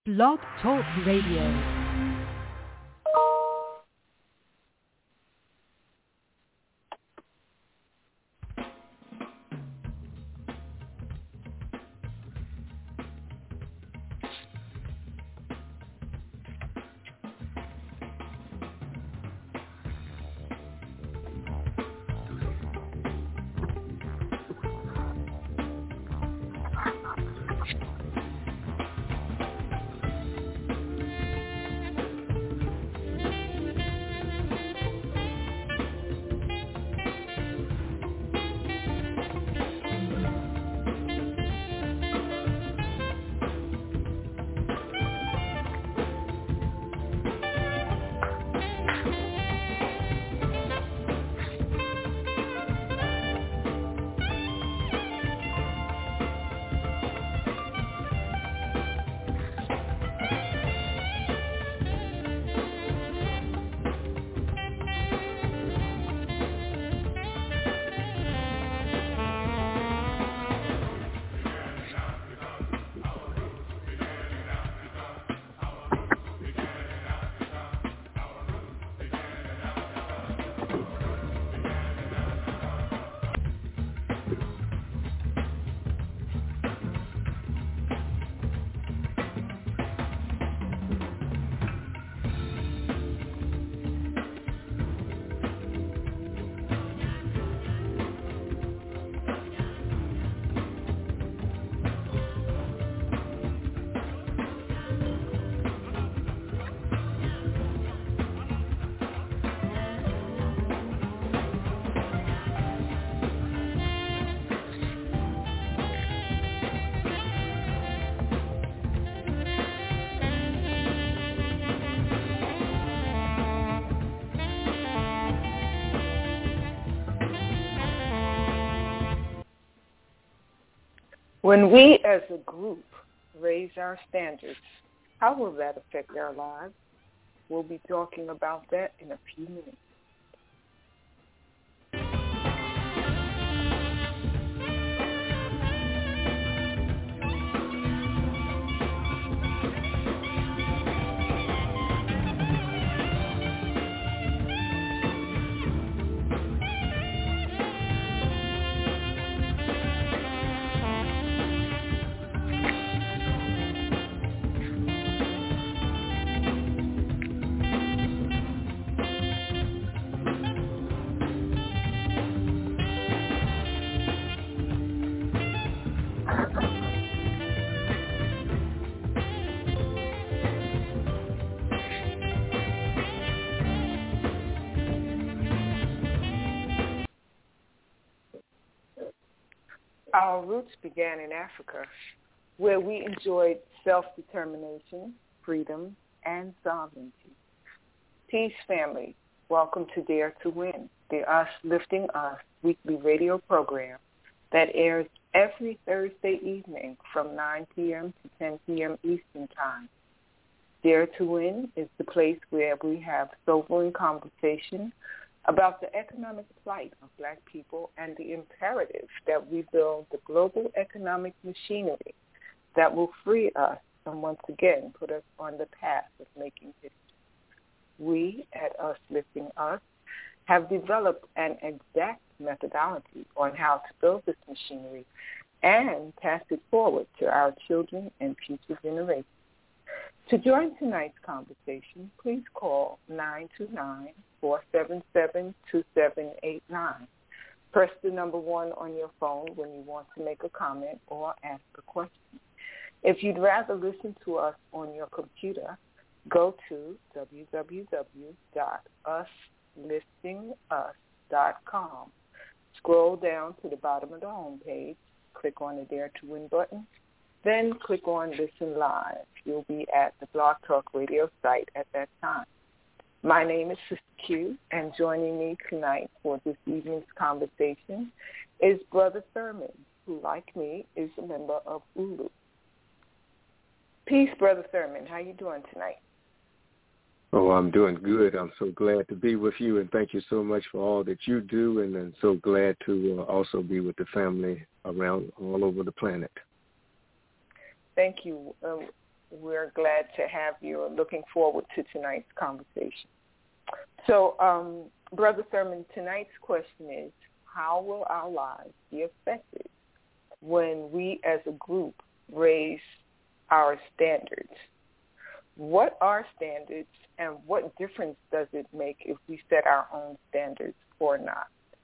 Blog Talk Radio. When we as a group raise our standards, how will that affect our lives? We'll be talking about that in a few minutes. Our roots began in Africa, where we enjoyed self-determination, freedom, and sovereignty. Peace, family. Welcome to Dare to Win, the Us Lifting Us weekly radio program that airs every Thursday evening from 9 p.m. to 10 p.m. Eastern Time. Dare to Win is the place where we have sobering conversation about the economic plight of Black people and the imperative that we build the global economic machinery that will free us and once again put us on the path of making history. We at Us Lifting Us have developed an exact methodology on how to build this machinery and pass it forward to our children and future generations. To join tonight's conversation, please call 929-477-2789. Press the number 1 on your phone when you want to make a comment or ask a question. If you'd rather listen to us on your computer, go to www.usliftingus.com. Scroll down to the bottom of the homepage, click on the Dare to Win button, then click on Listen Live. You'll be at the Blog Talk Radio site at that time. My name is Sister Q, and joining me tonight for this evening's conversation is Brother Thurman, who, like me, is a member of ULU. Peace, Brother Thurman. How you doing tonight? Oh, I'm doing good. I'm so glad to be with you, and thank you so much for all that you do, and I'm so glad to also be with the family around all over the planet. Thank you. we're glad to have you and looking forward to tonight's conversation. So, Brother Thurman, tonight's question is, how will our lives be affected when we as a group raise our standards? What are standards, and what difference does it make if we set our own standards or not?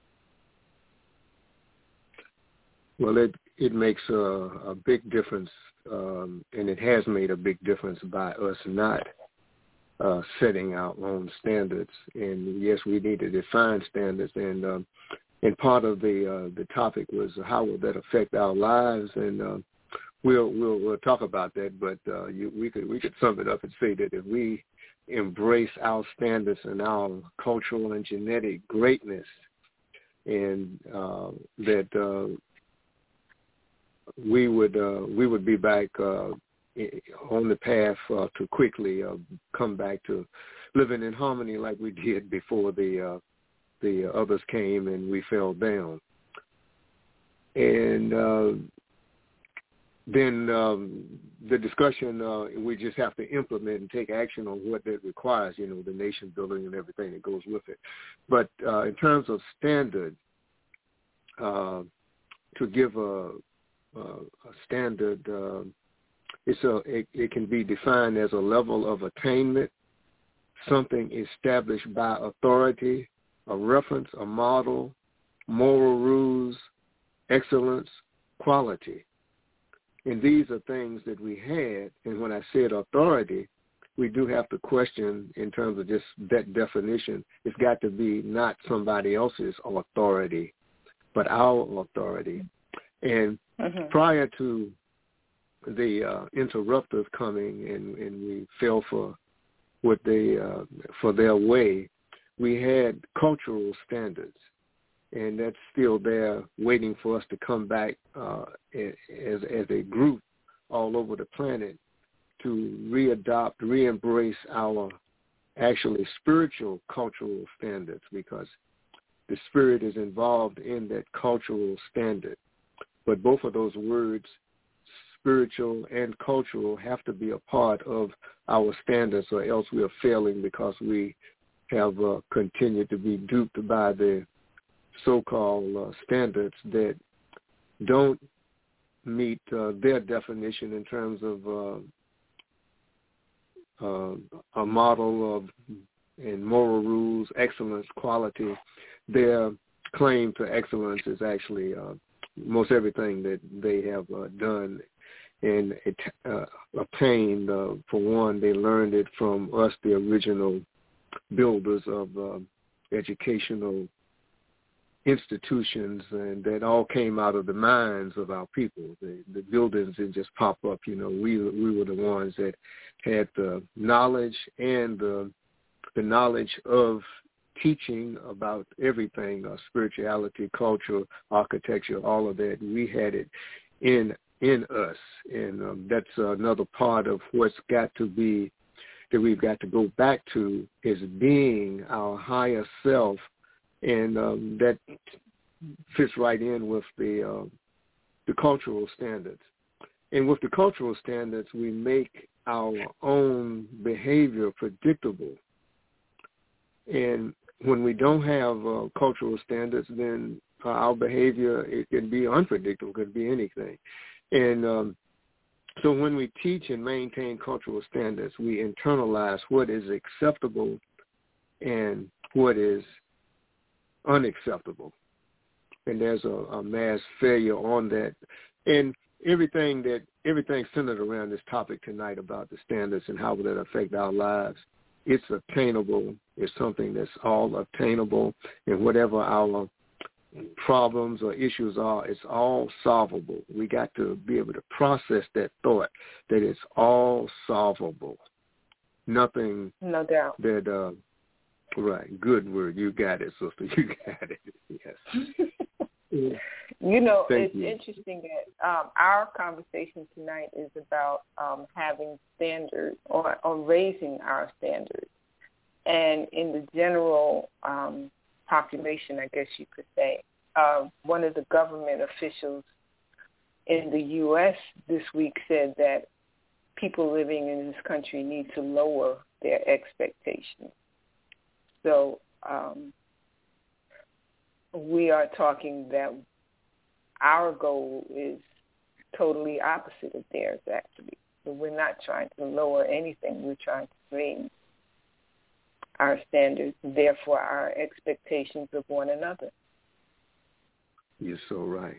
Well, it makes a big difference, and it has made a big difference by us not setting our own standards. And yes, we need to define standards. And part of the topic was how will that affect our lives, and we'll talk about that. But we could sum it up and say that if we embrace our standards and our cultural and genetic greatness, and that we would be back on the path to quickly come back to living in harmony like we did before the others came and we fell down. And then the discussion, we just have to implement and take action on what that requires, the nation building and everything that goes with it. But in terms of standard, to give a standard, it can be defined as a level of attainment, something established by authority, a reference, a model, moral rules, excellence, quality. And these are things that we had. And when I said authority, we do have to question in terms of just that definition. It's got to be not somebody else's authority, but our authority. And prior to the interrupters coming and we fell for their way, we had cultural standards, and that's still there waiting for us to come back as a group all over the planet to re-embrace our actually spiritual cultural standards, because the spirit is involved in that cultural standard. But both of those words, spiritual and cultural, have to be a part of our standards, or else we are failing, because we have continued to be duped by the so-called standards that don't meet their definition in terms of a model of and moral rules, excellence, quality. Their claim to excellence is actually most everything that they have done and obtained. For one, they learned it from us, the original builders of educational institutions, and that all came out of the minds of our people. The buildings didn't just pop up. We were the ones that had the knowledge and the knowledge of teaching about everything, spirituality, culture, architecture, all of that. We had it in us, and that's another part of what's got to be, that we've got to go back to, is being our higher self, and that fits right in with the cultural standards. And with the cultural standards, we make our own behavior predictable. And when we don't have cultural standards, then our behavior, it can be unpredictable, could be anything. And so when we teach and maintain cultural standards, we internalize what is acceptable and what is unacceptable. And there's a mass failure on that. And everything centered around this topic tonight about the standards and how will that affect our lives, it's attainable. It's something that's all obtainable, and whatever our problems or issues are, it's all solvable. We got to be able to process that thought that it's all solvable. Nothing. No doubt. That right. Good word. You got it, sister. You got it. Yes. It's interesting that our conversation tonight is about having standards or raising our standards. And in the general population, I guess you could say, one of the government officials in the U.S. this week said that people living in this country need to lower their expectations. So we are talking that our goal is totally opposite of theirs, actually. So we're not trying to lower anything. We're trying to raise our standards, therefore our expectations of one another. You're so right.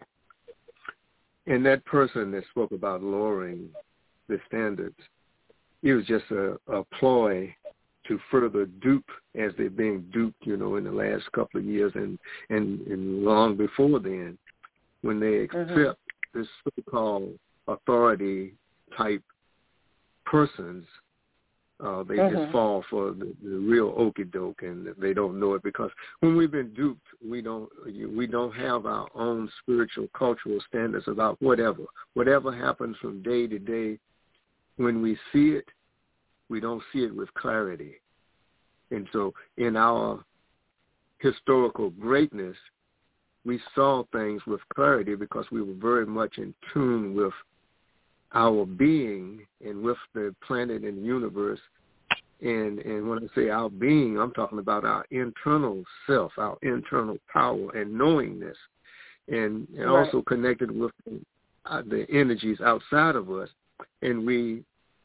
And that person that spoke about lowering the standards, it was just a ploy to further dupe, as they're being duped, in the last couple of years and long before then, when they accept this so-called authority-type persons, they just fall for the real okey-doke, and they don't know it, because when we've been duped, we don't have our own spiritual, cultural standards about whatever happens from day to day. When we see it, we don't see it with clarity. And so in our historical greatness, we saw things with clarity because we were very much in tune with our being and with the planet and universe. And when I say our being, I'm talking about our internal self, our internal power and knowingness, and also connected with the energies outside of us. And we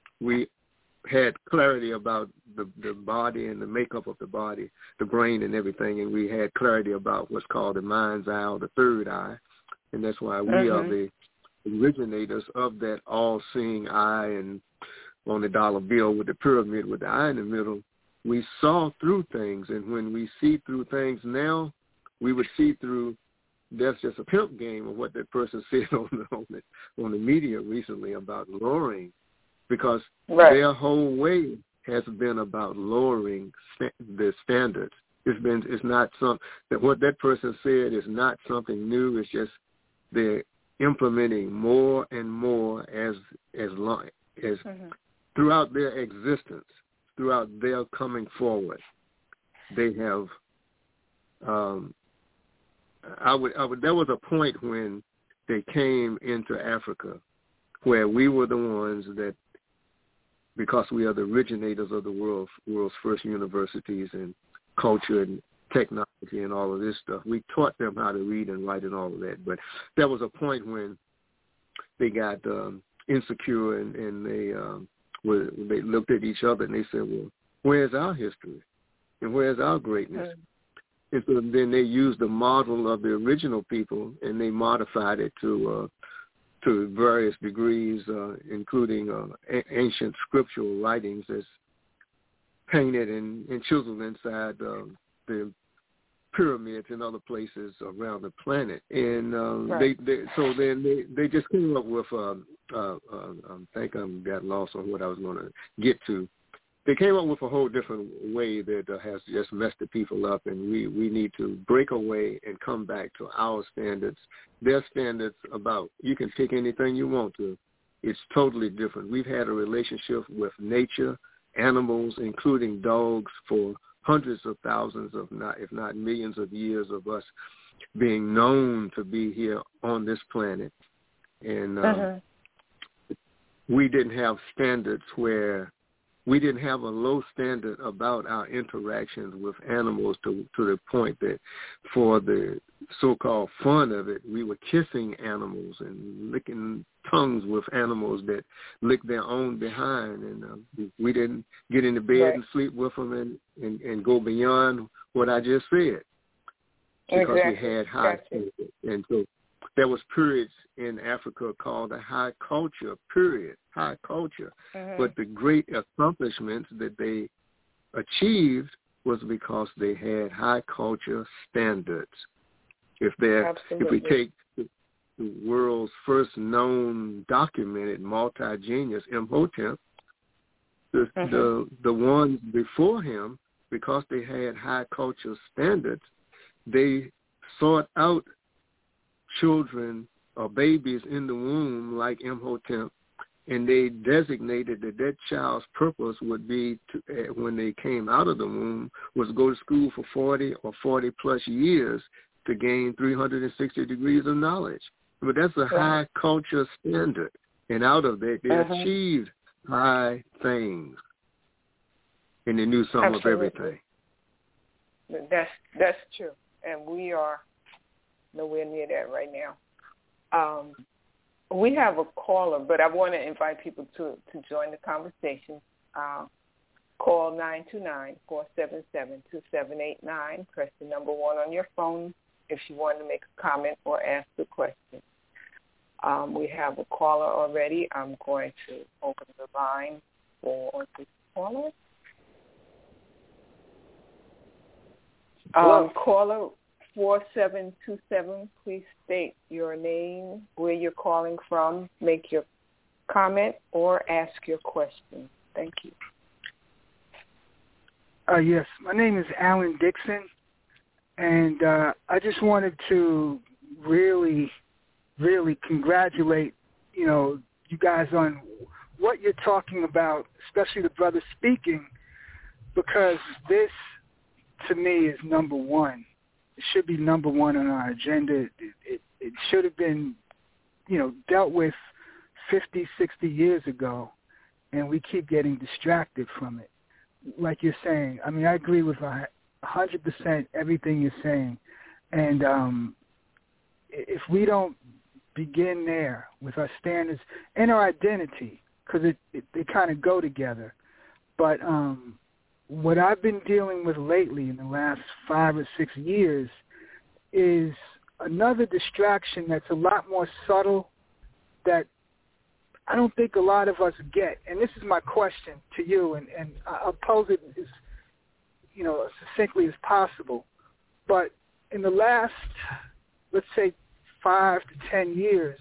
had clarity about the body and the makeup of the body, the brain and everything, and we had clarity about what's called the mind's eye, or the third eye, and that's why we are the originators of that all-seeing eye. And on the dollar bill with the pyramid with the eye in the middle, we saw through things, and when we see through things now, we would see through. That's just a pimp game of what that person said on the media recently about lowering, because their whole way has been about lowering the standards. It's not that what that person said is not something new. It's just they're implementing more and more as long as throughout their existence, throughout their coming forward, they have. There was a point when they came into Africa where we were the ones that, because we are the originators of the world's first universities and culture and technology and all of this stuff, we taught them how to read and write and all of that. But there was a point when they got insecure and they looked at each other and they said, well, where's our history and where's our greatness? And so then they used the model of the original people and they modified it to various degrees, including ancient scriptural writings that's painted and chiseled inside the pyramids and other places around the planet. And they just came up with I think I got lost on what I was going to get to. They came up with a whole different way that has just messed the people up, and we need to break away and come back to our standards. Their standards about, you can pick anything you want to. It's totally different. We've had a relationship with nature, animals, including dogs, for hundreds of thousands, if not millions of years of us being known to be here on this planet. And we didn't have standards where we didn't have a low standard about our interactions with animals to the point that for the so-called fun of it, we were kissing animals and licking tongues with animals that lick their own behind. And we didn't get into bed and sleep with them and go beyond what I just said, because we had high standards. And so there was periods in Africa called the high culture period, high culture. But the great accomplishments that they achieved was because they had high culture standards. If we take the world's first known documented multi-genius, Imhotep, the ones before him, because they had high culture standards, they sought out children or babies in the womb like Imhotep, and they designated that child's purpose would be to, when they came out of the womb, was go to school for 40 or 40 plus years to gain 360 degrees of knowledge. But that's a high culture standard, and out of that they achieved high things, and they knew some of everything. That's true, and we are nowhere near that right now. We have a caller, but I want to invite people to join the conversation. Call 929-477-2789. Press the number 1 on your phone if you want to make a comment or ask a question. We have a caller already. I'm going to open the line for this caller. Caller 4727, please state your name, where you're calling from, make your comment, or ask your question. Thank you. Yes, my name is Alan Dixon, and I just wanted to really congratulate, you guys on what you're talking about, especially the brother speaking, because this, to me, is number one. It should be number one on our agenda. It should have been, dealt with 50, 60 years ago, and we keep getting distracted from it. Like you're saying, I mean, I agree with 100% everything you're saying. And if we don't begin there with our standards and our identity, because they kind of go together. But what I've been dealing with lately in the last 5 or 6 years is another distraction that's a lot more subtle that I don't think a lot of us get. And this is my question to you, and I'll pose it as, as succinctly as possible. But in the last, let's say, 5 to 10 years,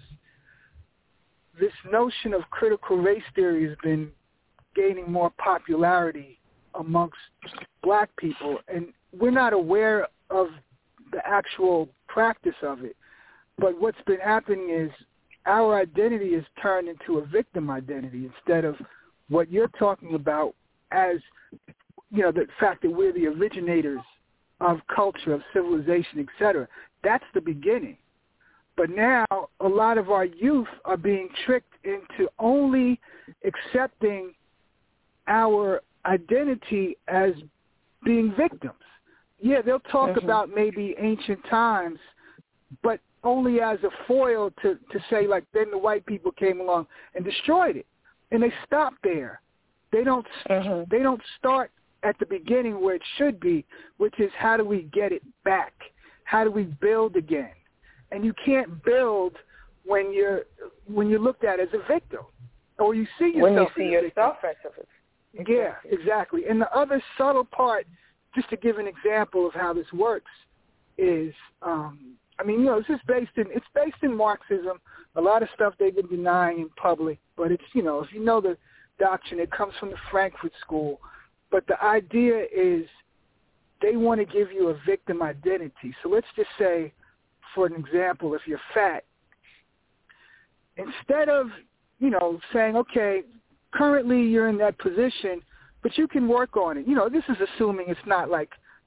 this notion of critical race theory has been gaining more popularity amongst black people, and we're not aware of the actual practice of it. But what's been happening is our identity is turned into a victim identity instead of what you're talking about as, the fact that we're the originators of culture, of civilization, etc. That's the beginning. But now a lot of our youth are being tricked into only accepting our identity as being victims. Yeah, they'll talk about maybe ancient times, but only as a foil to say, like, then the white people came along and destroyed it. And they stop there. They don't start at the beginning where it should be, which is how do we get it back? How do we build again? And you can't build when you're looked at as a victim, or you see yourself when you see as yourself as a victim. Exactly. Yeah, exactly. And the other subtle part, just to give an example of how this works, is this is based in Marxism. A lot of stuff they've been denying in public, but it's if you know the doctrine, it comes from the Frankfurt School. But the idea is they want to give you a victim identity. So let's just say, for an example, if you're fat, instead of, saying, okay, currently you're in that position, but you can work on it. This is assuming it's not like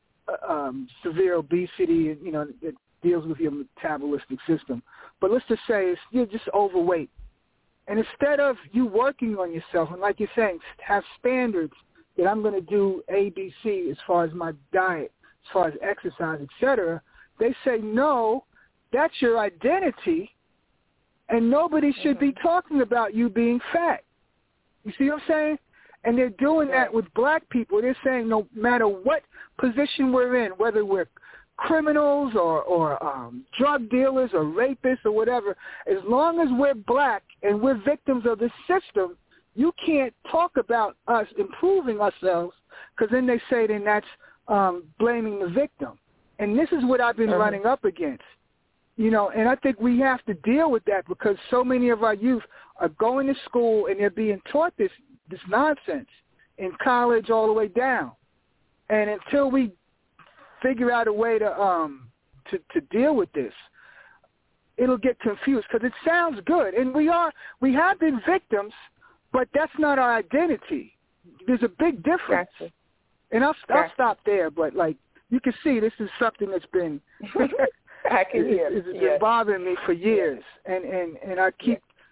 severe obesity, it deals with your metabolistic system. But let's just say you're just overweight. And instead of you working on yourself, and like you're saying, have standards that I'm going to do A, B, C as far as my diet, as far as exercise, etc., they say, no, that's your identity, and nobody should be talking about you being fat. You see what I'm saying? And they're doing that with black people. They're saying no matter what position we're in, whether we're criminals or drug dealers or rapists or whatever, as long as we're black and we're victims of this system, you can't talk about us improving ourselves, because then they say then that's blaming the victim. And this is what I've been running up against. And I think we have to deal with that, because so many of our youth are going to school and they're being taught this nonsense in college all the way down. And until we figure out a way to deal with this, it'll get confused, because it sounds good. And we have been victims, but that's not our identity. There's a big difference. Gotcha. And I'll stop there, but like you can see, this is something that's been I can hear. It's been bothering me for years, and I keep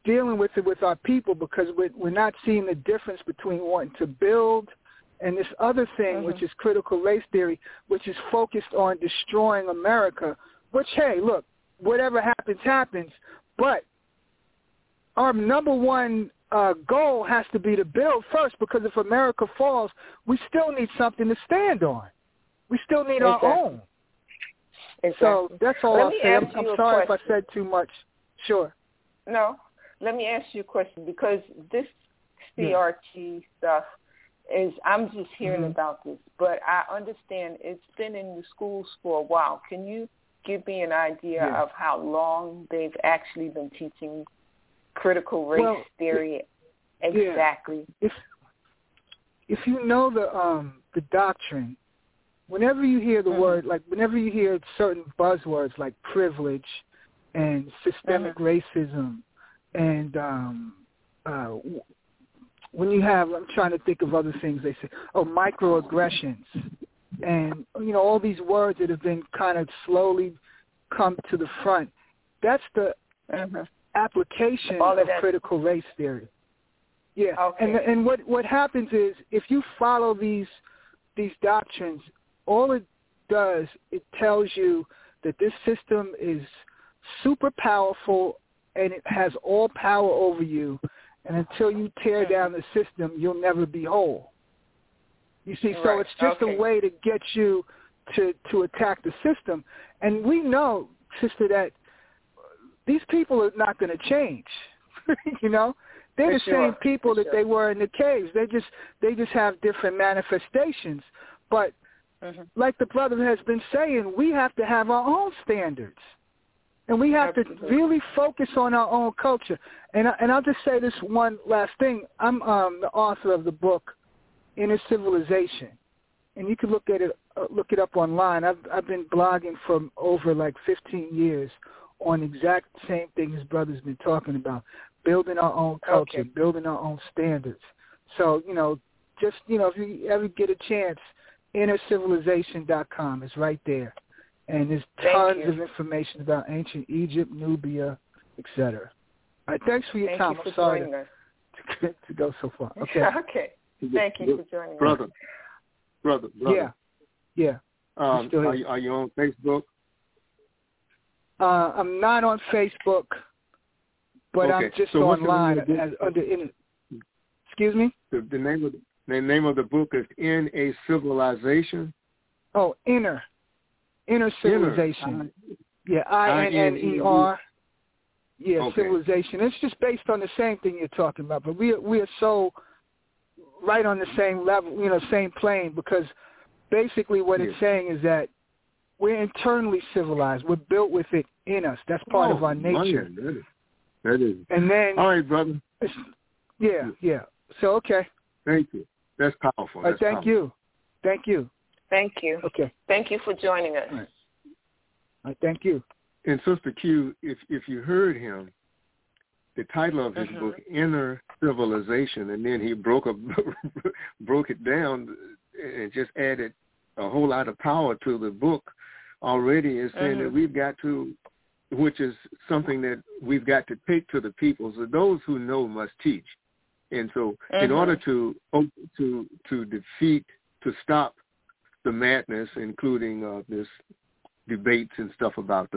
dealing with it with our people because we're not seeing the difference between wanting to build and this other thing, which is critical race theory, which is focused on destroying America, which, hey, look, whatever happens, happens. But our number one goal has to be to build first, because if America falls, we still need something to stand on. We still need our own. Exactly. So that's all I'll say. I'm sorry if I said too much. Sure. No. Let me ask you a question, because this CRT stuff is, I'm just hearing about this, but I understand it's been in the schools for a while. Can you give me an idea of how long they've actually been teaching critical race theory exactly? If you know the doctrine, whenever you hear the word, like whenever you hear certain buzzwords like privilege and systemic racism, and when you have, I'm trying to think of other things they say, microaggressions, and, all these words that have been kind of slowly come to the front, that's the application of critical race theory. Yeah, and what happens is, if you follow these doctrines, all it does, it tells you that this system is super powerful and it has all power over you, and until you tear down the system, you'll never be whole. You see, so it's just a way to get you to attack the system. And we know, sister, that these people are not going to change. They're the same people that they were in the caves. They just have different manifestations. But like the brother has been saying, we have to have our own standards. And we have to really focus on our own culture. And I'll just say this one last thing. I'm the author of the book, Inner Civilization. And you can look it up online. I've been blogging for over like 15 years on exact same thing his brother's been talking about, building our own culture, building our own standards. So, if you ever get a chance, innercivilization.com is right there. And there's tons of information about ancient Egypt, Nubia, etc. All right, thanks for your time. I'm sorry to go so far. Okay. Thank you for joining us. Brother. Yeah. Are you on Facebook? I'm not on Facebook, but I'm just online under. Excuse me. The name of the book is In a Civilization. Oh, Inner Civilization. INNER. Civilization. It's just based on the same thing you're talking about, but we are so right on the same level, same plane, because basically what it's saying is that we're internally civilized. We're built with it in us. That's part of our nature. That is. And then, all right, brother. Yeah. So, okay. Thank you. That's powerful. Thank you. Thank you. Okay. Thank you for joining us. All right. Thank you. And Sister Q, if you heard him, the title of his book, Inner Civilization, and then he broke it down and just added a whole lot of power to the book already, is saying that we've got to, which is something that we've got to take to the people. So those who know must teach. And so in order to defeat, to stop the madness, including this debates and stuff about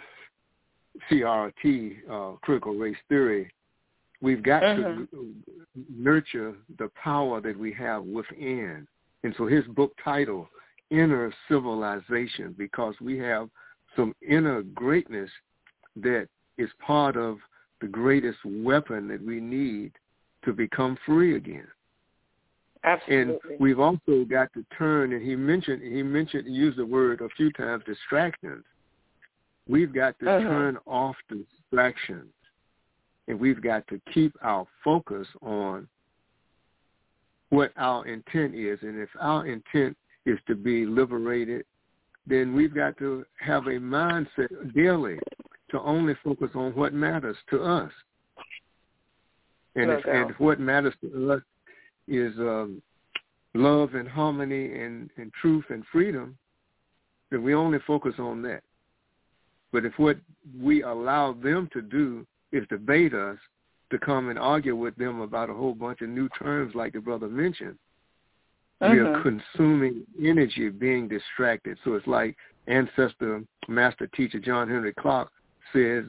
CRT, critical race theory, we've got to nurture the power that we have within. And so his book title, Inner Civilization, because we have some inner greatness that is part of the greatest weapon that we need to become free again. Absolutely. And we've also got to turn, and he used the word a few times, distractions. We've got to turn off distractions, and we've got to keep our focus on what our intent is. And if our intent is to be liberated, then we've got to have a mindset daily to only focus on what matters to us. And if what matters to us is love and harmony and truth and freedom, then we only focus on that. But if what we allow them to do is debate us, to come and argue with them about a whole bunch of new terms like the brother mentioned. Mm-hmm. We are consuming energy, being distracted. So it's like ancestor, master teacher John Henry Clark says,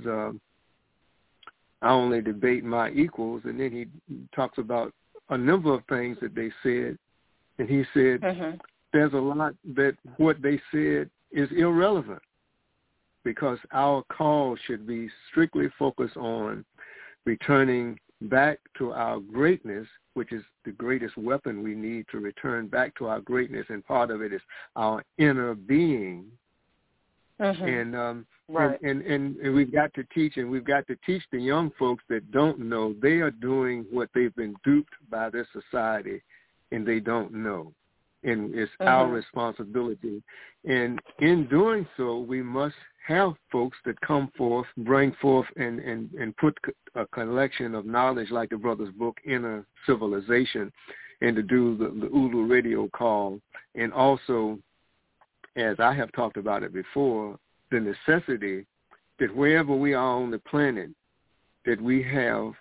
I only debate my equals. And then he talks about a number of things that they said. And he said, there's a lot that what they said is irrelevant, because our call should be strictly focused on returning back to our greatness, which is the greatest weapon we need to return back to our greatness, and part of it is our inner being. And right. and we've got to teach, and we've got to teach the young folks that don't know. They are doing what they've been duped by this society, and they don't know. And it's our responsibility. And in doing so, we must have folks that come forth, bring forth, and put a collection of knowledge like the brother's book, Inner Civilization, and to do the Ulu radio call. And also, as I have talked about it before, the necessity that wherever we are on the planet, that we have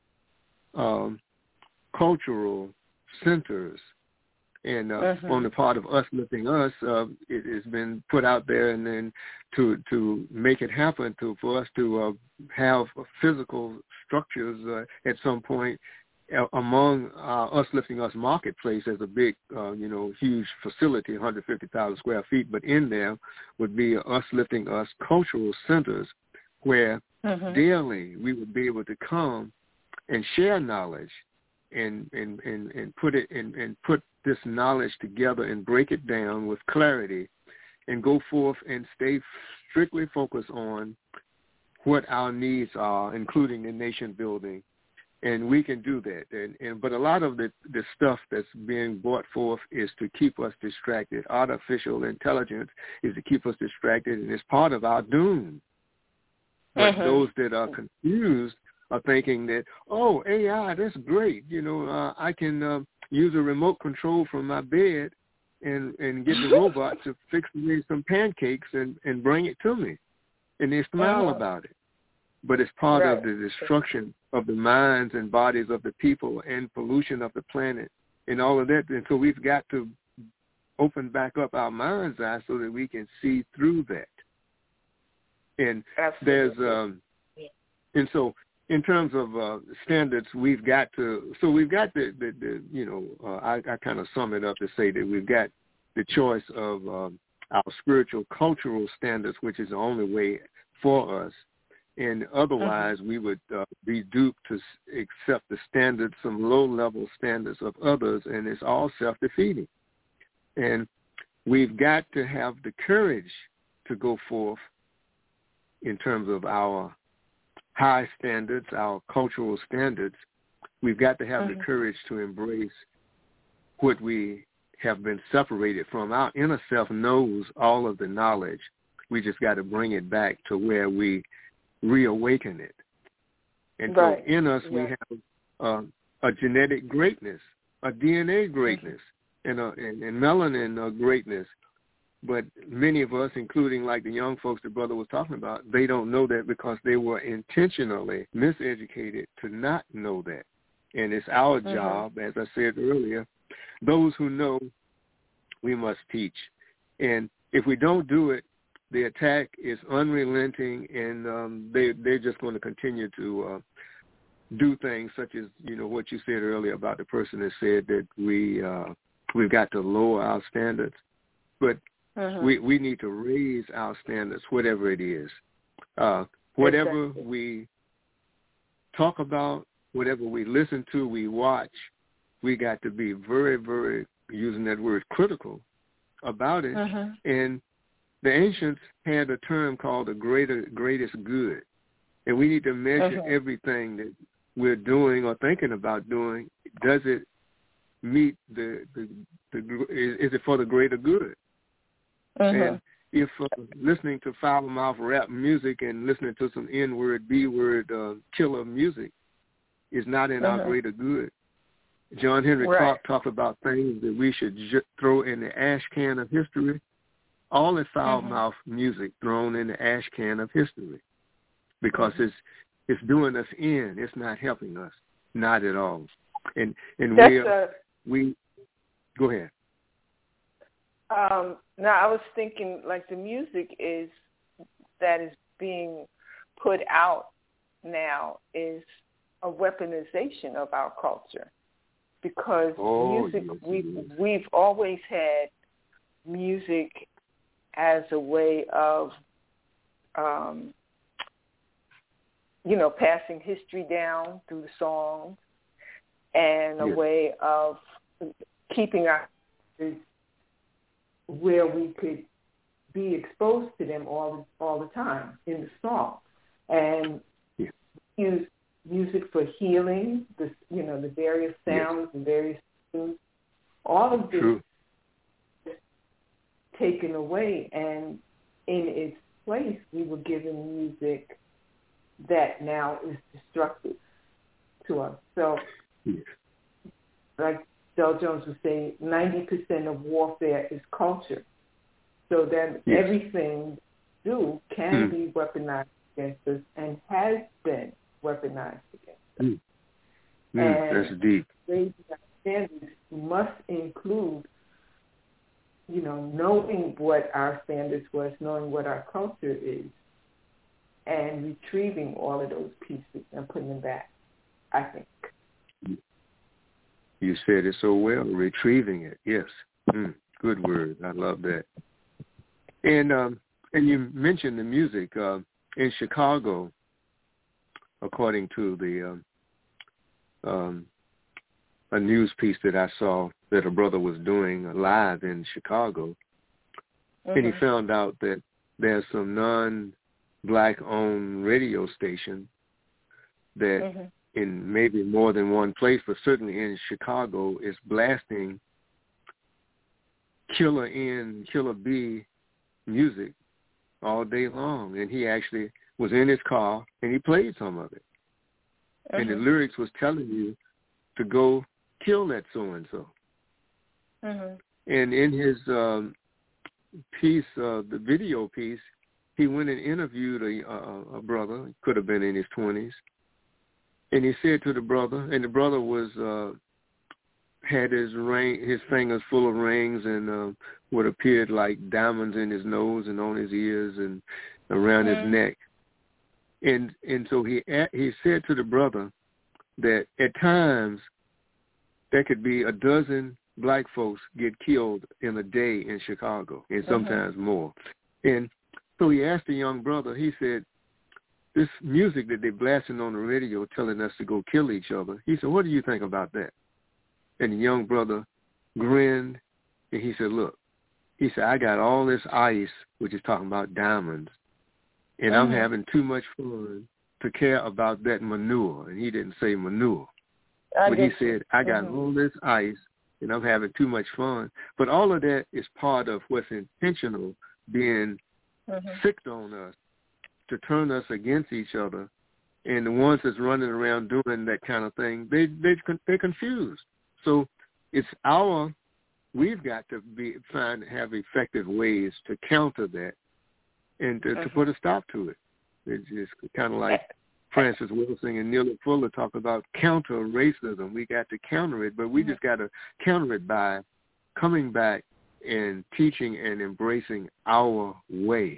cultural centers. And on the part of us lifting us, it has been put out there, and then to make it happen, for us to have physical structures at some point among us lifting us marketplace as a big, huge facility, 150,000 square feet. But in there would be us lifting us cultural centers where daily we would be able to come and share knowledge and put it and put this knowledge together and break it down with clarity and go forth and stay strictly focused on what our needs are, including the nation building. And we can do that. But a lot of the stuff that's being brought forth is to keep us distracted. Artificial intelligence is to keep us distracted, and it's part of our doom. But those that are confused are thinking that, oh, AI, that's great. I can use a remote control from my bed and get the robot to fix me some pancakes and bring it to me. And they smile about it. But it's part of the destruction of the minds and bodies of the people and pollution of the planet and all of that. And so we've got to open back up our mind's eye so that we can see through that. And there's and so in terms of standards, we've got to. So we've got I kind of sum it up to say that we've got the choice of our spiritual cultural standards, which is the only way for us. And otherwise, we would be duped to accept the standards, some low-level standards of others, and it's all self-defeating. And we've got to have the courage to go forth in terms of our high standards, our cultural standards. We've got to have the courage to embrace what we have been separated from. Our inner self knows all of the knowledge. We just got to bring it back to where we reawaken it. And so in us we have a genetic greatness, a DNA greatness, and melanin greatness. But many of us, including like the young folks the brother was talking about, they don't know that because they were intentionally miseducated to not know that. And it's our job, as I said earlier, those who know, we must teach. And if we don't do it, the attack is unrelenting, and they're just going to continue to do things such as, what you said earlier about the person that said that we've got to lower our standards. But we need to raise our standards, whatever it is. Whatever we talk about, whatever we listen to, we watch, we got to be very, very, using that word, critical about it. And the ancients had a term called the greatest good. And we need to measure everything that we're doing or thinking about doing. Does it meet is it for the greater good? And if listening to foul-mouth rap music and listening to some N-word, B-word killer music is not in our greater good. John Henry Clark talked about things that we should throw in the ash can of history. All the foul-mouth music thrown in the ash can of history, because It's doing us in. It's not helping us. Not at all. And we go ahead. Now I was thinking, like, the music that is being put out now is a weaponization of our culture, because music, we've always had music as a way of passing history down through the songs, and a way of keeping our where we could be exposed to them all the time in the song, and use music for healing, the various sounds and various things. All of this is taken away, and in its place, we were given music that now is destructive to us. So, like Del Jones would say, 90% of warfare is culture. So that everything we do can be weaponized against us, and has been weaponized against us. And that's deep. Raising our standards must include, knowing what our standards was, knowing what our culture is, and retrieving all of those pieces and putting them back, I think. You said it so well, retrieving it. Yes. Good word. I love that. And you mentioned the music. In Chicago, according to the a news piece that I saw that a brother was doing live in Chicago, and he found out that there's some non-Black-owned radio station that in maybe more than one place, but certainly in Chicago, is blasting Killer N, Killer B music all day long. And he actually was in his car, and he played some of it. And the lyrics was telling you to go kill that so-and-so. And in his piece, the video piece, he went and interviewed a brother, could have been in his 20s, and he said to the brother, and the brother was had his fingers full of rings and what appeared like diamonds in his nose and on his ears and around his neck. And so he said to the brother that at times there could be a dozen Black folks get killed in a day in Chicago, and sometimes more. And so he asked the young brother, he said, this music that they're blasting on the radio telling us to go kill each other, he said, what do you think about that? And the young brother grinned, and he said, look, he said, I got all this ice, which is talking about diamonds, and I'm having too much fun to care about that manure. And he didn't say manure. But he said, I got all this ice, and I'm having too much fun. But all of that is part of what's intentional being sicked on us to turn us against each other. And the ones that's running around doing that kind of thing, they're confused. So it's we've got to have effective ways to counter that and to put a stop to it. It's just kind of like Francis Wilson and Neely Fuller talk about counter racism. We got to counter it, but we just got to counter it by coming back and teaching and embracing our way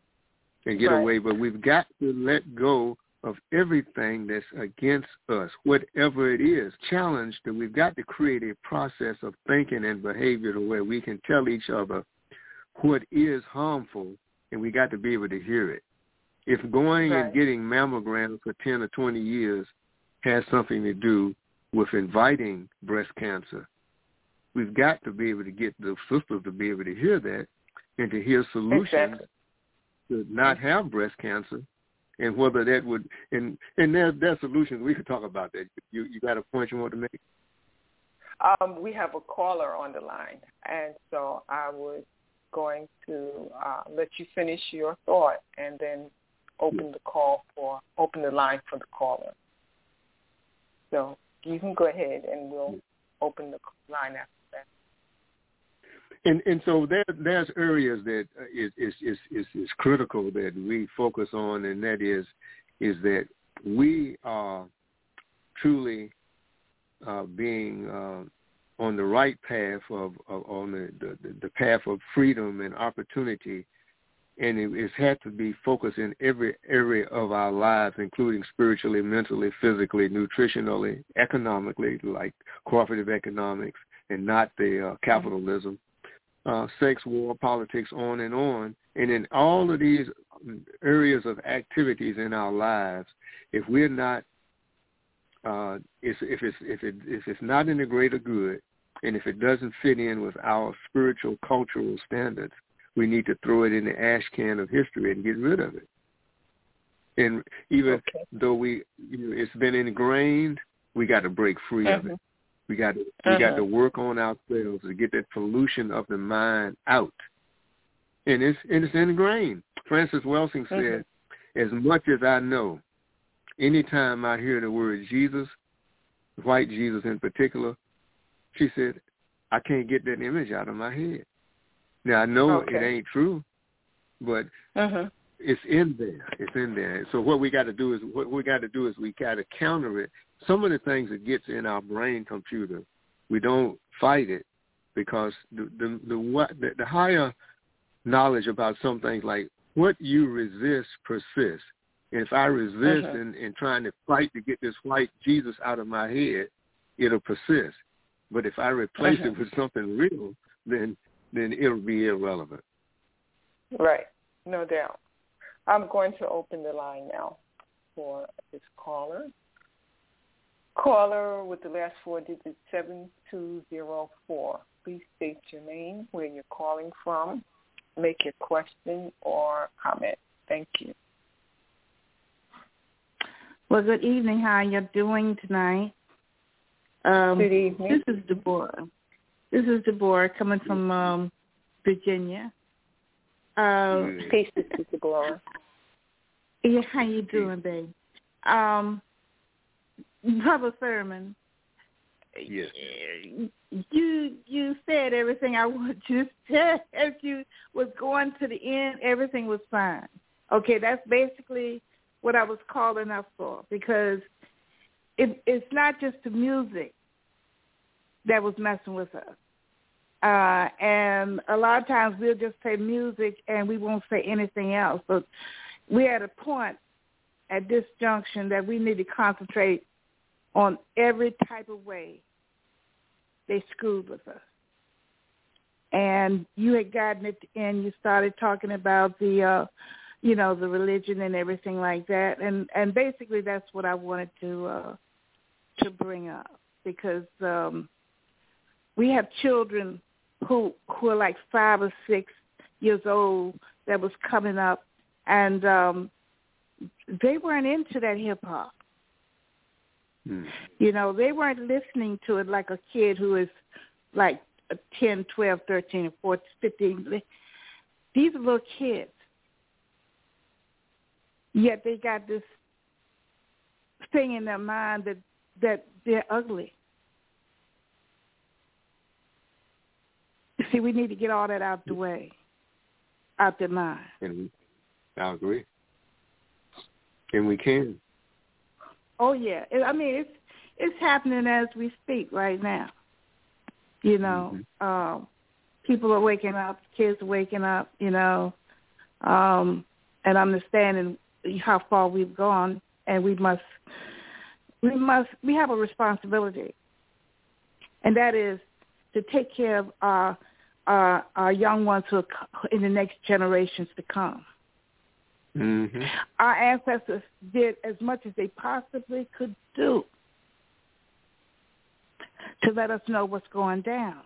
and get away. But we've got to let go of everything that's against us, whatever it is. Challenge that we've got to create a process of thinking and behavior to where we can tell each other what is harmful, and we got to be able to hear it. If going and getting mammograms for 10 or 20 years has something to do with inviting breast cancer, we've got to be able to get the sisters to be able to hear that and to hear solutions to not have breast cancer, and whether that would and there's solutions. We could talk about that. You got a point you want to make? We have a caller on the line, and so I was going to let you finish your thought and then open the line for the caller. So you can go ahead and we'll open the line after that. And so there's areas that is critical that we focus on, and that is that we are truly being on the right path on the path of freedom and opportunity, and it had to be focused in every area of our lives, including spiritually, mentally, physically, nutritionally, economically, like cooperative economics, and not the capitalism, sex, war, politics, on and on. And in all of these areas of activities in our lives, if we're not, if it's not in the greater good, and if it doesn't fit in with our spiritual, cultural standards, we need to throw it in the ash can of history and get rid of it. And even though it's been ingrained, we got to break free of it. We got to work on ourselves to get that pollution of the mind out. And it's ingrained. Frances Welsing said, as much as I know, anytime I hear the word Jesus, white Jesus in particular, she said, I can't get that image out of my head. Now, I know it ain't true, but it's in there. It's in there. So what we got to do is we got to counter it. Some of the things that gets in our brain computer, we don't fight it because the higher knowledge about some things, like what you resist persists. And if I resist in trying to fight to get this white Jesus out of my head, it'll persist. But if I replace it with something real, then it'll be irrelevant. Right, no doubt. I'm going to open the line now for this caller. Caller with the last four digits, 7204. Please state your name, where you're calling from, make your question or comment. Thank you. Well, good evening. How are you doing tonight? Good evening. This is Deborah coming from Virginia. Peace to Deborah. Yeah, how you doing, babe? Brother Thurman. Yes. You said everything I wanted you to say. As you was going to the end, everything was fine. Okay, that's basically what I was calling up for, because it's not just the music that was messing with us. And a lot of times we'll just play music and we won't say anything else. But we're at a point at this junction that we need to concentrate on every type of way they screwed with us. And you had gotten at the end, you started talking about the the religion and everything like that. And basically that's what I wanted to bring up, because we have children who are like 5 or 6 years old that was coming up, and they weren't into that hip-hop. You know, they weren't listening to it like a kid who is like 10, 12, 13, 14, 15. These are little kids. Yet they got this thing in their mind that they're ugly. See, we need to get all that out the way, out their mind. And I agree. And we can. Oh, yeah. I mean, it's happening as we speak right now. You know, people are waking up, kids are waking up, and understanding how far we've gone, and we have a responsibility, and that is to take care of our young ones who are in the next generations to come. Mm-hmm. Our ancestors did as much as they possibly could do to let us know what's going down.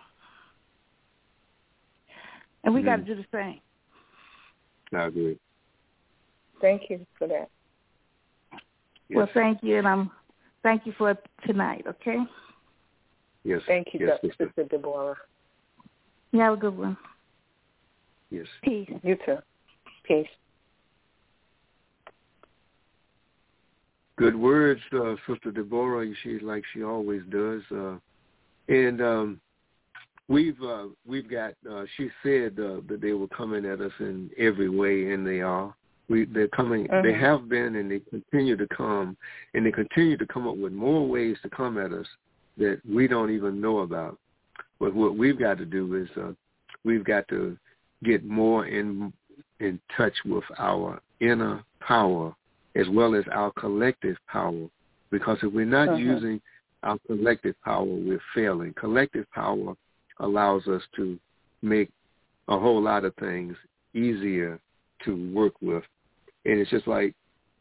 And we got to do the same. I agree. Thank you for that. Yes. Well, thank you, and thank you for tonight, okay? Yes. Thank you, yes, Sister Deborah. You have a good one. Yes. Peace. You too. Peace. Good words, Sister Deborah. She's like she always does. And we've got. She said that they were coming at us in every way, and they are. They're coming. They have been, and they continue to come, and they continue to come up with more ways to come at us that we don't even know about. But what we've got to do is we've got to get more in touch with our inner power as well as our collective power. Because if we're not using our collective power, we're failing. Collective power allows us to make a whole lot of things easier to work with. And it's just like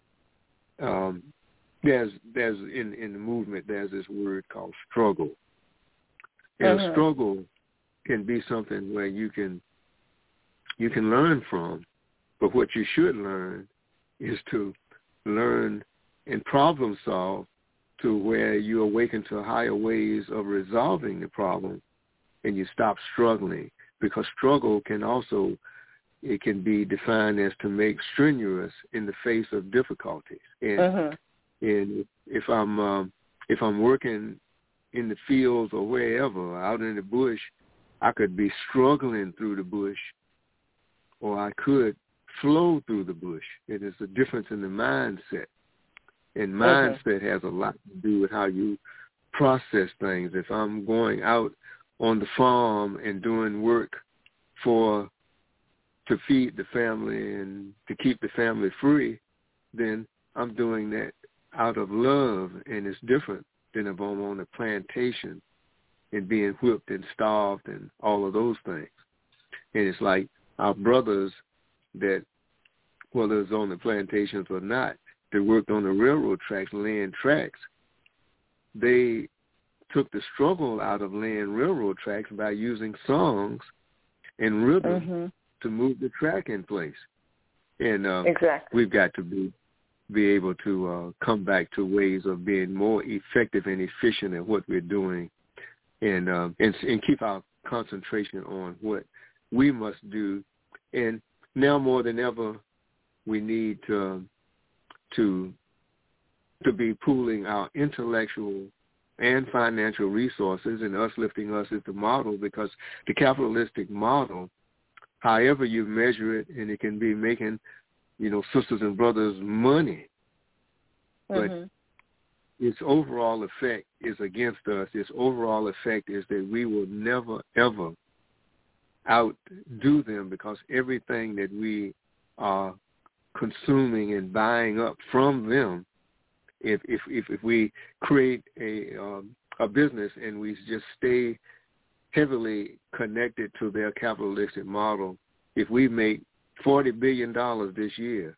there's in the movement, there's this word called struggle. And a struggle can be something where you can learn from, but what you should learn is to learn and problem solve to where you awaken to higher ways of resolving the problem and you stop struggling. Because struggle can also, it can be defined as to make strenuous in the face of difficulties. And if I'm working in the fields or wherever, out in the bush, I could be struggling through the bush, or I could flow through the bush. It is a difference in the mindset. And mindset has a lot to do with how you process things. If I'm going out on the farm and doing work to feed the family and to keep the family free, then I'm doing that out of love, and it's different than if I'm on a plantation and being whipped and starved and all of those things. And it's like our brothers that, whether it's on the plantations or not, that worked on the railroad tracks, laying tracks, they took the struggle out of laying railroad tracks by using songs and rhythm to move the track in place. And we've got to be able to come back to ways of being more effective and efficient at what we're doing, and keep our concentration on what we must do. And now more than ever, we need to be pooling our intellectual and financial resources, and us lifting us as the model, because the capitalistic model, however you measure it, and it can be making, sisters and brothers money, but its overall effect is against us. Its overall effect is that we will never, ever outdo them, because everything that we are consuming and buying up from them, if we create a business and we just stay heavily connected to their capitalistic model, if we make $40 billion this year,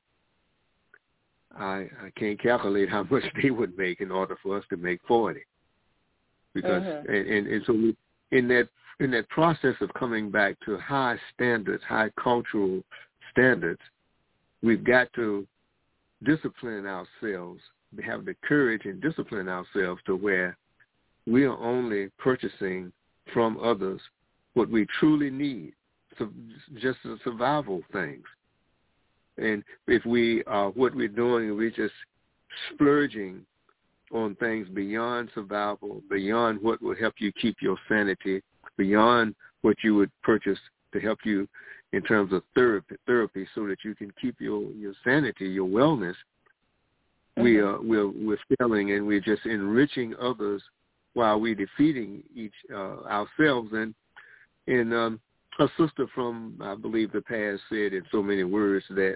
I can't calculate how much they would make in order for us to make 40. Because and so we, in that process of coming back to high standards, high cultural standards, we've got to discipline ourselves, have the courage and discipline ourselves to where we are only purchasing from others what we truly need, so just the survival things. And if what we're doing, we're just splurging on things beyond survival, beyond what will help you keep your sanity, beyond what you would purchase to help you in terms of therapy so that you can keep your sanity, your wellness, we're failing, and we're just enriching others while we're defeating ourselves. And a sister from, I believe, the past said in so many words that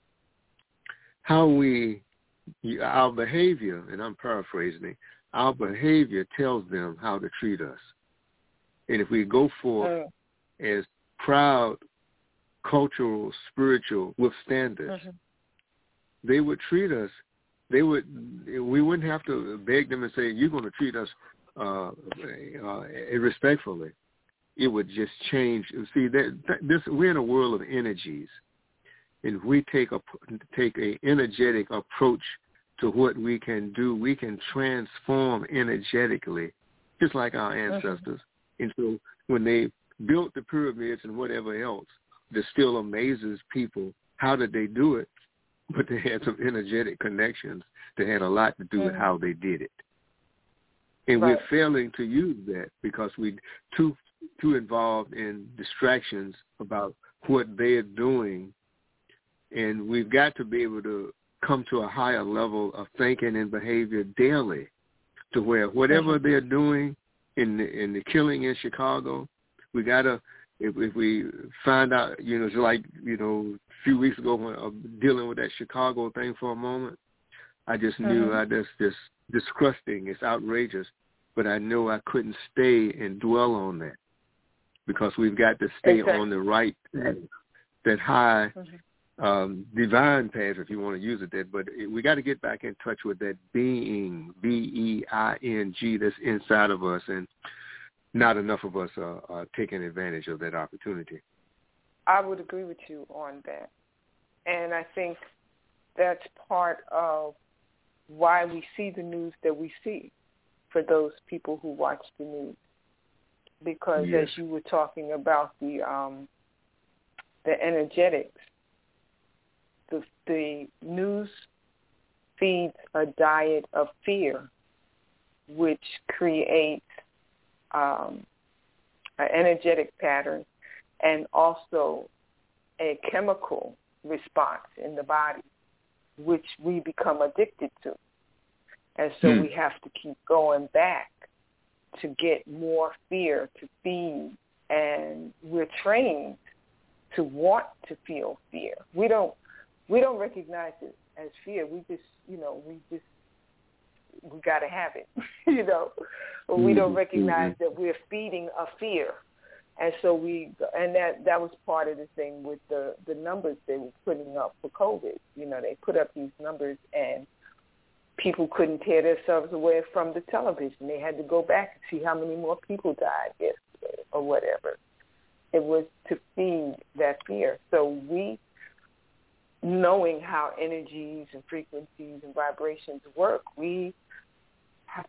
our behavior, and I'm paraphrasing, our behavior tells them how to treat us. And if we go forth as proud, cultural, spiritual, with standards, they would treat us. We wouldn't have to beg them and say, you're going to treat us irrespectfully. It would just change. See, we're in a world of energies, and if we take a energetic approach to what we can do, we can transform energetically, just like our ancestors. And so when they built the pyramids and whatever else, that still amazes people. How did they do it? But they had some energetic connections that had a lot to do with how they did it. And we're failing to use that because we're too involved in distractions about what they're doing And we've got to be able to come to a higher level of thinking and behavior daily, to where whatever they're doing in the killing in Chicago, we got to, if we find out, it's like, a few weeks ago when dealing with that Chicago thing for a moment, I just knew that's just disgusting. It's outrageous. But I know I couldn't stay and dwell on that, because we've got to stay on the right path, that high divine path, if you want to use it that. But we got to get back in touch with that being, B-E-I-N-G, that's inside of us, and not enough of us are taking advantage of that opportunity. I would agree with you on that. And I think that's part of why we see the news that we see, for those people who watch the news. Because as you were talking about the energetics, the news feeds a diet of fear, which creates an energetic pattern and also a chemical response in the body, which we become addicted to. And so we have to keep going back to get more fear to feed, and we're trained to want to feel fear. We don't recognize it as fear. We just, we got to have it, But we don't recognize that we're feeding a fear. And so that was part of the thing with the numbers they were putting up for COVID. They put up these numbers and people couldn't tear themselves away from the television. They had to go back and see how many more people died yesterday or whatever. It was to feed that fear. So we, knowing how energies and frequencies and vibrations work, we have,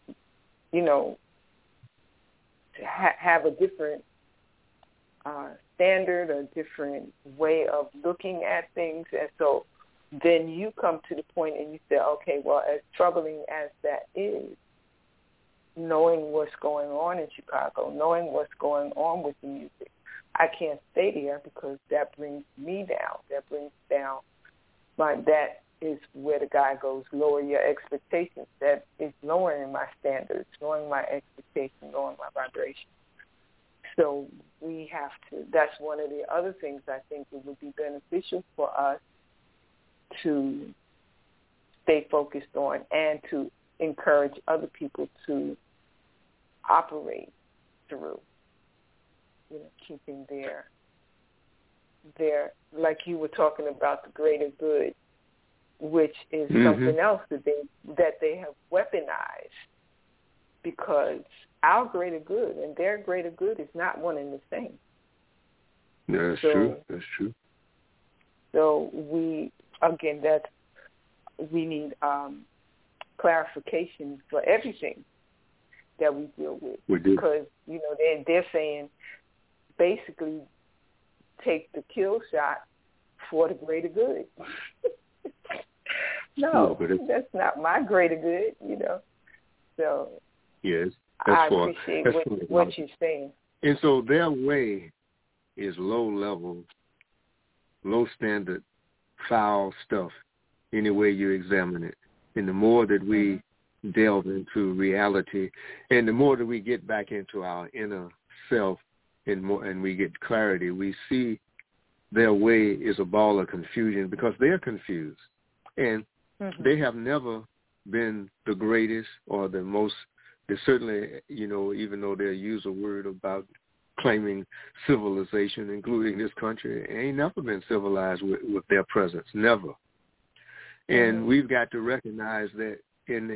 have a different standard, a different way of looking at things. And so then you come to the point and you say, okay, well, as troubling as that is, knowing what's going on in Chicago, knowing what's going on with the music, I can't stay there because that brings me down. That brings down that is where the guy goes, lower your expectations. That is lowering my standards, lowering my expectations, lowering my vibration. So we have to, that's one of the other things I think it would be beneficial for us to stay focused on, and to encourage other people to operate through, keeping their, like you were talking about, the greater good, which is something else that they have weaponized, because our greater good and their greater good is not one and the same. Yeah, that's true. That's true. So we need clarification for everything that we deal with. We do. Because, they're saying basically take the kill shot for the greater good. No, that's not my greater good, So yes, I appreciate what you're saying. And so their way is low level, low standard, foul stuff, any way you examine it. And the more that we delve into reality, and the more that we get back into our inner self, and we get clarity, we see their way is a ball of confusion, because they're confused. And they have never been the greatest or the most. They certainly, even though they use a word about claiming civilization, including this country, ain't never been civilized with their presence, never. And we've got to recognize that in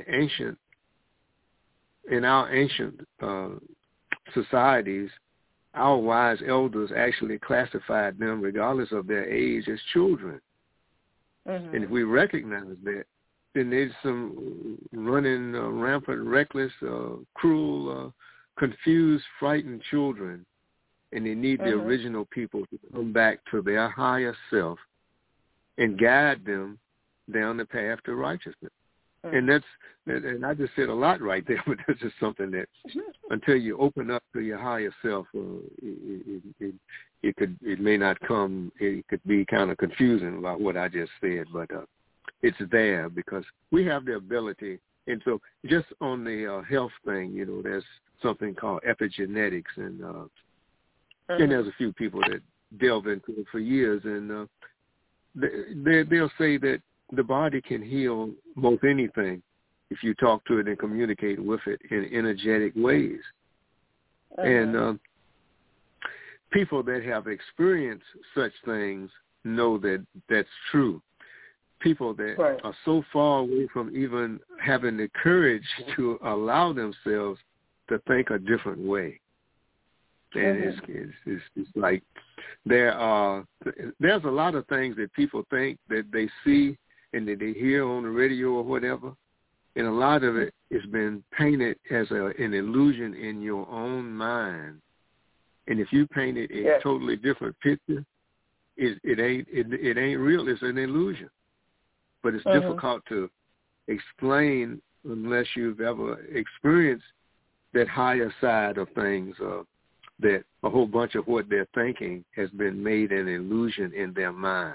our ancient societies, our wise elders actually classified them, regardless of their age, as children. And if we recognize that, then there's some running, rampant, reckless, cruel, confused, frightened children, and they need the original people to come back to their higher self and guide them down the path to righteousness. And I just said a lot right there, but that's just something that until you open up to your higher self, it may not come. It could be kind of confusing about what I just said, but it's there because we have the ability. And so, just on the health thing, there's something called epigenetics, and there's a few people that delve into it for years, and they'll say that the body can heal most anything if you talk to it and communicate with it in energetic ways. And people that have experienced such things know that that's true. People that are so far away from even having the courage to allow themselves to think a different way. And it's like there's a lot of things that people think that they see and that they hear on the radio or whatever, and a lot of it has been painted as an illusion in your own mind. And if you painted a totally different picture, it ain't real. It's an illusion. But it's difficult to explain unless you've ever experienced that higher side of things, that a whole bunch of what they're thinking has been made an illusion in their mind.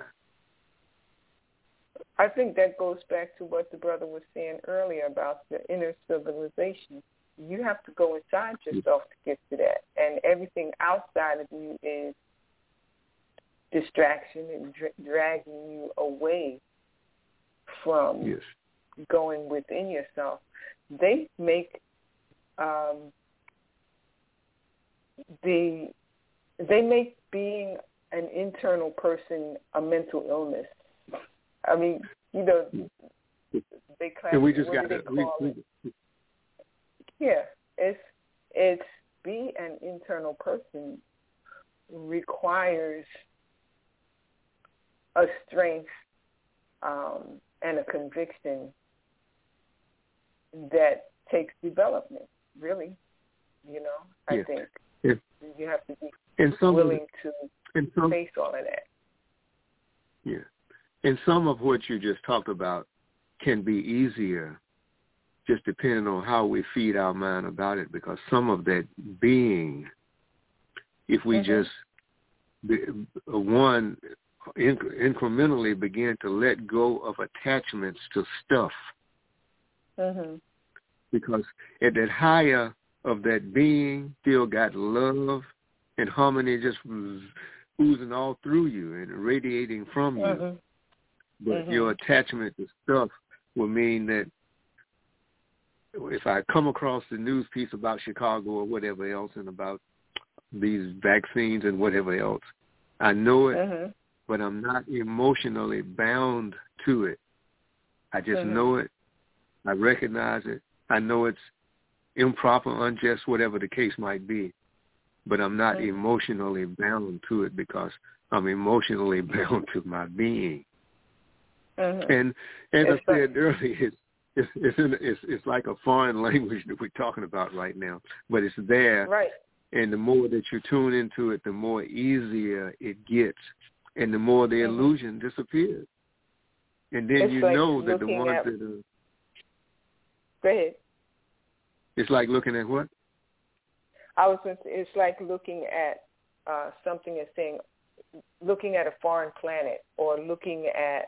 I think that goes back to what the brother was saying earlier about the inner civilization. You have to go inside yourself to get to that. And everything outside of you is distraction and dragging you away from going within yourself. They make being an internal person a mental illness. I mean, they class. And we just got it's be an internal person requires a strength and a conviction that takes development. Really, I think you have to be willing to face all of that. Yeah. And some of what you just talked about can be easier just depending on how we feed our mind about it, because some of that being, if we just, incrementally begin to let go of attachments to stuff, because at that higher of that being still got love and harmony just oozing all through you and radiating from you. But your attachment to stuff will mean that if I come across the news piece about Chicago or whatever else and about these vaccines and whatever else, I know it, but I'm not emotionally bound to it. I just know it. I recognize it. I know it's improper, unjust, whatever the case might be, but I'm not emotionally bound to it because I'm emotionally bound to my being. And as I said earlier, it's like a foreign language that we're talking about right now, but it's there. Right. And the more that you tune into it, the more easier it gets, and the more the illusion disappears. And then it's you like know that the ones that are... Go ahead. It's like looking at what? I was going to say, it's like looking at something and saying, looking at a foreign planet or looking at,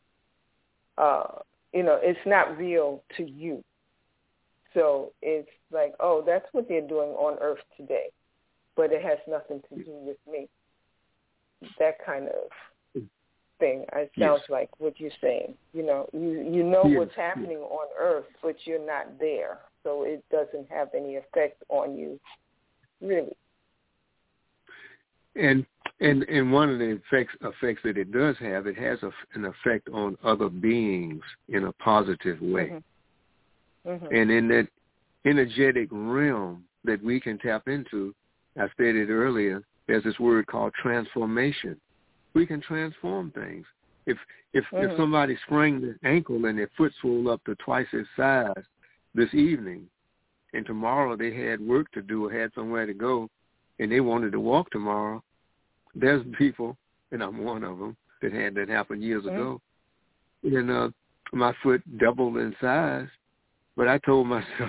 it's not real to you. So it's like, oh, that's what they're doing on Earth today, but it has nothing to do with me. That kind of thing. It sounds like what you're saying. You know what's happening on Earth, but you're not there, so it doesn't have any effect on you, really. And one of the effects that it does have, it has an effect on other beings in a positive way. And in that energetic realm that we can tap into, I stated earlier, there's this word called transformation. We can transform things. If somebody sprained their ankle and their foot swelled up to twice its size this evening, and tomorrow they had work to do or had somewhere to go, and they wanted to walk tomorrow, there's people, and I'm one of them, that had that happen years ago, and my foot doubled in size, but I told myself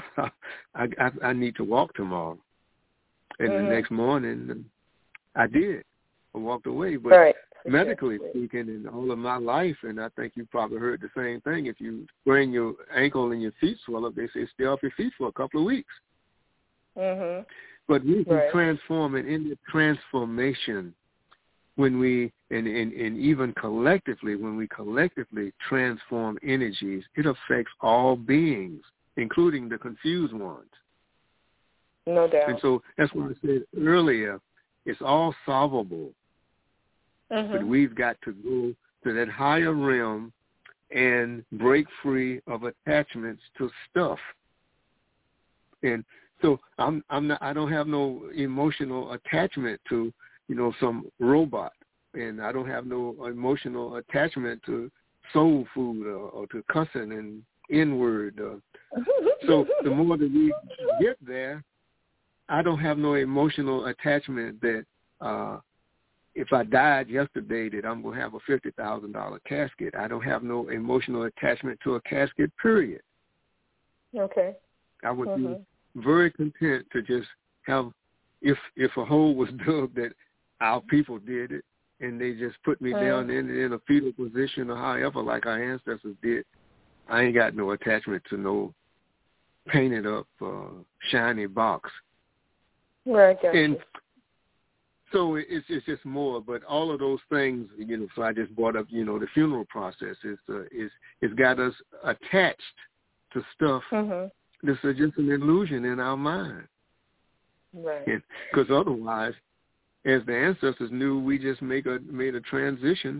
I need to walk tomorrow. And the next morning, I did. I walked away. But right. medically speaking, in all of my life, and I think you probably heard the same thing, if you sprain your ankle and your feet swell up, they say stay off your feet for a couple of weeks. Mm-hmm. But we can transform it into transformation when we, and even collectively, when we collectively transform energies, it affects all beings, including the confused ones. No doubt. And so that's what I said earlier. It's all solvable. Mm-hmm. But we've got to go to that higher realm and break free of attachments to stuff. And so I don't have no emotional attachment to, some robot, and I don't have no emotional attachment to soul food or to cussing and N-word. So the more that we get there, I don't have no emotional attachment that if I died yesterday that I'm going to have a $50,000 casket. I don't have no emotional attachment to a casket, period. Okay. I would be very content to just have, if a hole was dug that our people did it and they just put me down in a fetal position or however like our ancestors did, I ain't got no attachment to no painted up shiny box. Right, and so it's just more, but all of those things, so I just brought up, the funeral process it's got us attached to stuff. This is just an illusion in our mind. Right. Because otherwise, as the ancestors knew, we just made a transition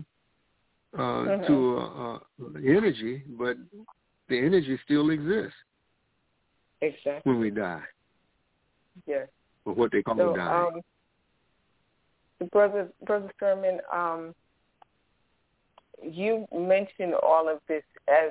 to energy, but the energy still exists. Exactly. When we die. Yes. Or what they call dying. Brother Sherman, you mentioned all of this as,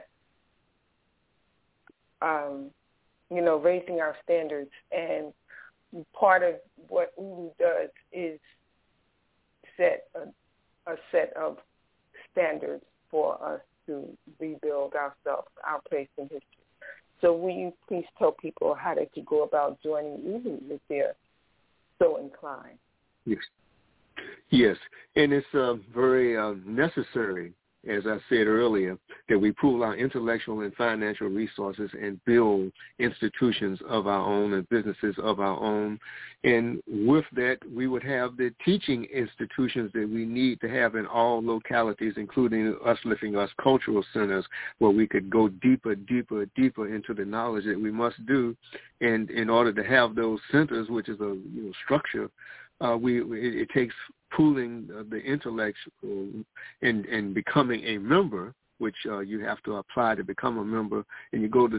raising our standards, and part of what Ulu does is set a set of standards for us to rebuild ourselves, our place in history. So will you please tell people how they could go about joining Ulu if they're so inclined? Yes, and it's very necessary, as I said earlier, that we pool our intellectual and financial resources and build institutions of our own and businesses of our own. And with that, we would have the teaching institutions that we need to have in all localities, including Us Lifting Us cultural centers, where we could go deeper into the knowledge that we must do. And in order to have those centers, which is a structure, it takes pooling the intellectual and becoming a member, which you have to apply to become a member. And you go to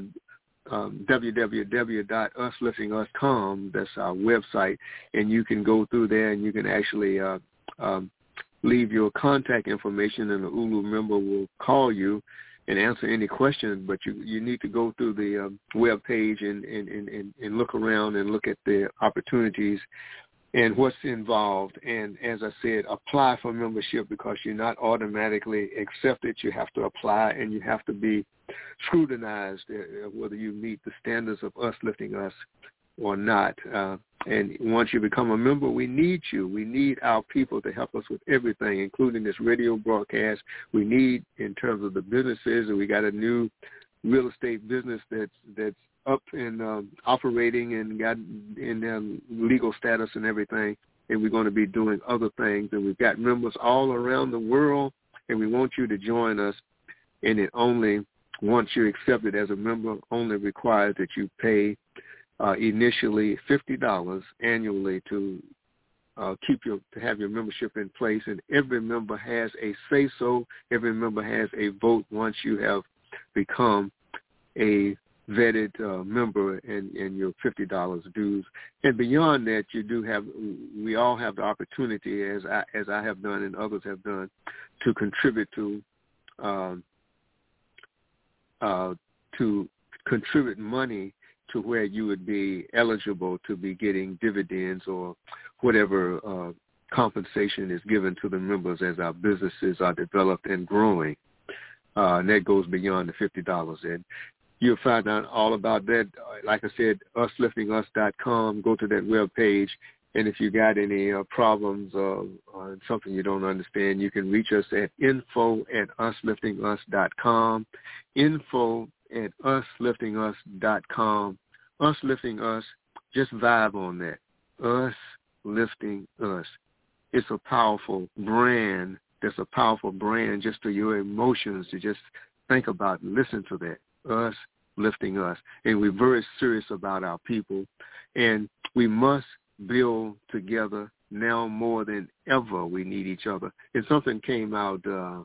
www.usliftingus.com. That's our website, and you can go through there and you can actually leave your contact information, and the Ulu member will call you and answer any questions. But you need to go through the web page and look around and look at the opportunities and what's involved. And as I said, apply for membership, because you're not automatically accepted. You have to apply, and you have to be scrutinized whether you meet the standards of Us Lifting Us or not. And once you become a member, we need you. We need our people to help us with everything, including this radio broadcast. We need, in terms of the businesses, and we got a new real estate business that's up and operating and got in their legal status and everything, and we're going to be doing other things. And we've got members all around the world, and we want you to join us. And it only, once you're accepted as a member, only requires that you pay initially $50 annually to have your membership in place. And every member has a say-so. Every member has a vote once you have become a vetted member and your $50 dues. And beyond that, we all have the opportunity, as I have done and others have done, to contribute to contribute money to where you would be eligible to be getting dividends or whatever compensation is given to the members as our businesses are developed and growing. And that goes beyond the $50. And you'll find out all about that. Like I said, usliftingus.com. Go to that web page, And if you got any problems or something you don't understand, you can reach us at info@usliftingus.com, info@usliftingus.com. Us Lifting Us, just vibe on that. Us Lifting Us. It's a powerful brand. That's a powerful brand just to your emotions to just think about, listen to that. Us Lifting Us. And we're very serious about our people. And we must build together now more than ever. We need each other. And something came out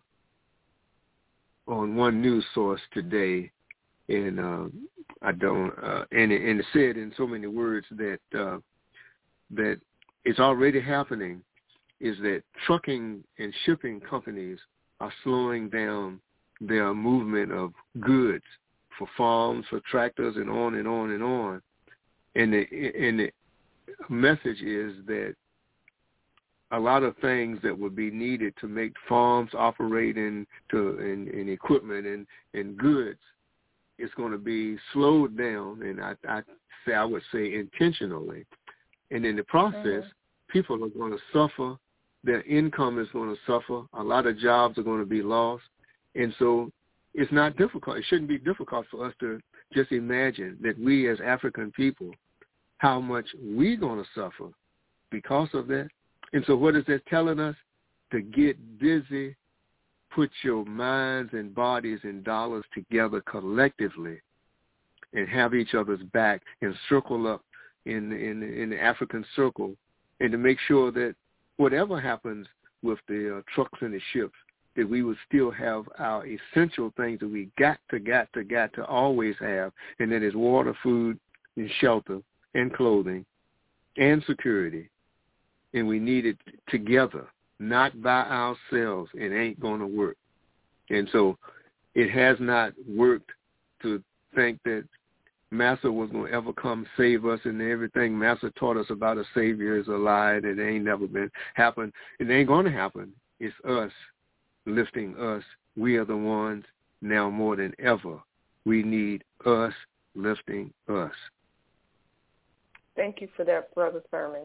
on one news source today, and and it said in so many words that that it's already happening, is that trucking and shipping companies are slowing down their movement of goods for farms, for tractors, and on and on and on. And the message is that a lot of things that would be needed to make farms operate in equipment and goods is going to be slowed down, and I would say intentionally. And in the process, people are going to suffer. Their income is going to suffer. A lot of jobs are going to be lost. And so it's not difficult. It shouldn't be difficult for us to just imagine that we as African people, how much we're going to suffer because of that. And so what is that telling us? To get busy, put your minds and bodies and dollars together collectively and have each other's back and circle up in the African circle, and to make sure that whatever happens with the trucks and the ships, that we would still have our essential things that we got to always have, and that is water, food, and shelter, and clothing, and security. And we need it together, not by ourselves. It ain't going to work. And so it has not worked to think that Massa was going to ever come save us, and everything Massa taught us about a Savior is a lie. That ain't never been happened. It ain't going to happen. It's us lifting us. We are the ones now more than ever. We need us lifting us. Thank you for that, Brother Thurman.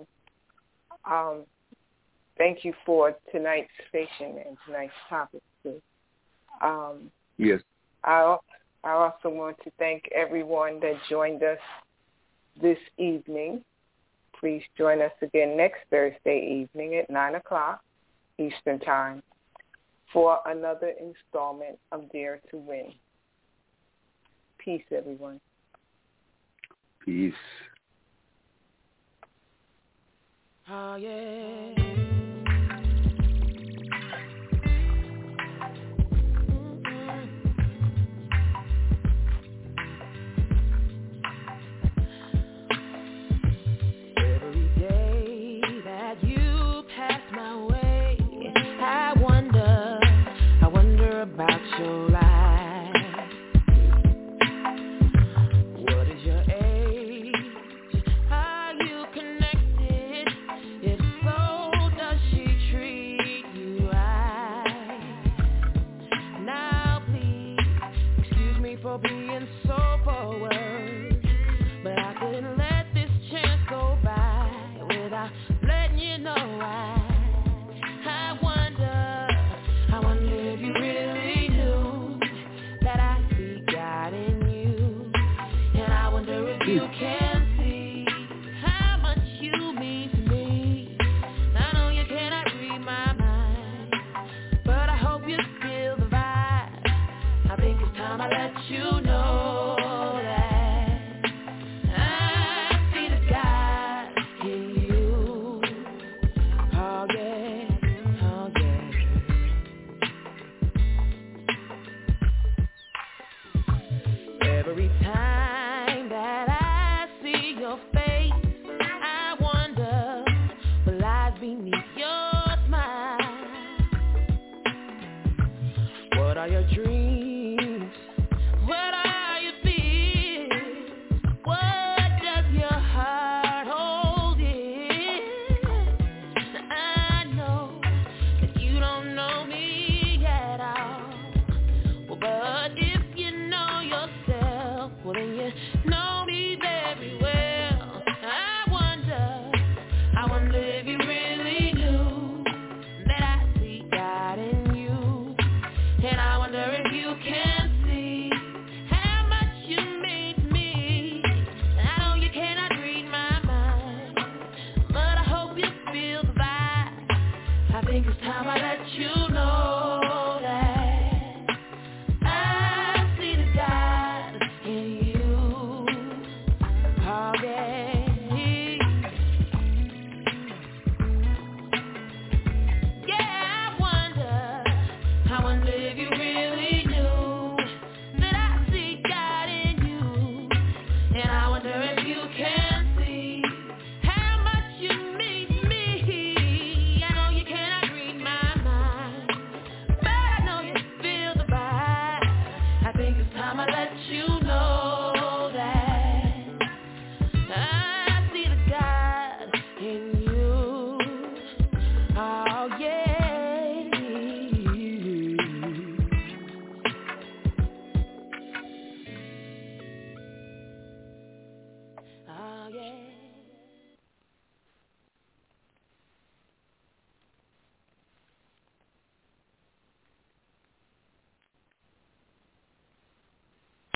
Thank you for tonight's station and tonight's topic, too. Yes. I also want to thank everyone that joined us this evening. Please join us again next Thursday evening at 9 o'clock Eastern Time for another installment of Dare to Win. Peace, everyone. Peace. Oh, yeah. About your life. What is your age? Are you connected? If so, does she treat you right? Now please, excuse me for being so forward, but I couldn't let this chance go by without letting you know why. I wonder if you really knew that I see God in you. And I wonder if you can see how much you mean to me. I know you cannot read my mind, but I hope you feel the vibe. I think it's time I let you know that I see the God in you. Oh yeah, oh yeah. Every time that I see your face, I wonder what lies beneath your smile. What are your dreams? What are your fears? What does your heart hold in? I know that you don't know me at all. Well, but if you know yourself, well then you know me very well. I wonder think it's time I let you